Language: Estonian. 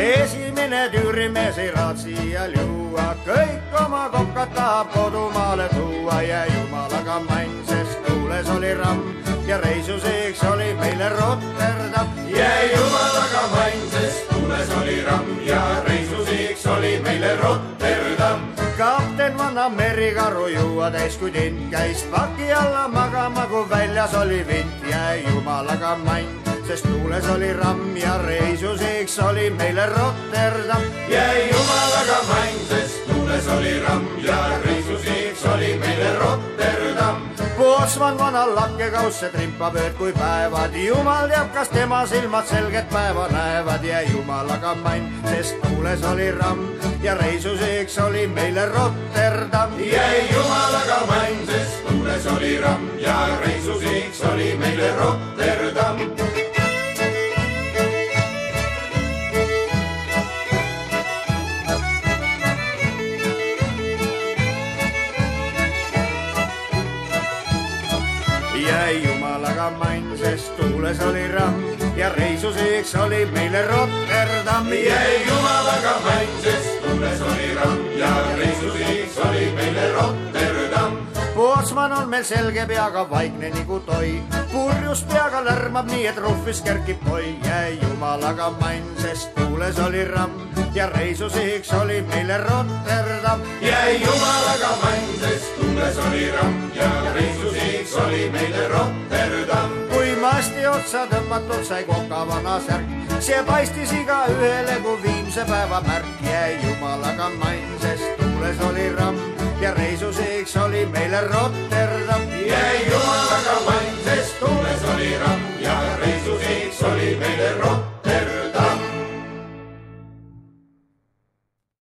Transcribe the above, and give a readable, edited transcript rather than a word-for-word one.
esimene tüürimees ei raatsi ja juua, kõik oma kokad tahab kodumaale tuua ja jumalaga mann, sest tuules oli ramm ja reisuseks oli meile Rotterdam. Ja jumalaga mann, sest tuules oli ramm ja reisuseks oli meile Rotterdam. Kapten vanna merikaru juua täis, kui tint käis paki alla magama, kui väljas oli vint ja jumalaga mann, sest tuules oli ramm ja reisuseks oli meile Rotterdam. Ja jumalaga mann, sest tuules oli ramm ja reisuseks oli meile Rotterdam. Pootsman vana lakkekausse trimpab ööd kui päevad, jumal teab, kas tema silmad selget päeva näevad ja jumalaga mann, sest tuules oli ramm ja reisuseks oli meile Rotterdam. Ja jumalaga mann, sest tuules oli ramm ja reisuseks oli meile Rotterdam. Ja jumalaga mann, sest tuules oli ramm ja reisuseks oli meile Rotterdam. Ja jumalaga mann, sest tuules oli ramm ja reisuseks oli meile Rotterdam. Pootsman on meil selge peaga vaikne nagu toi, purjus peaga lärmab nii, et ruhvis kerkib koi. Ja jumalaga mann, sest tuules oli ramm ja reisuseks oli meile Rotterdam. Ja jumalaga mann, sest tuules oli ramm ja reisuseks oli meile Rotterdam. Kui masti otsa tõmmatud sai koka vana särk, see paistis iga ühele kui viimse päeva märk. Ja jumalaga mann, sest tuules oli ramm ja reisuseks oli meile Rotterdam. Ja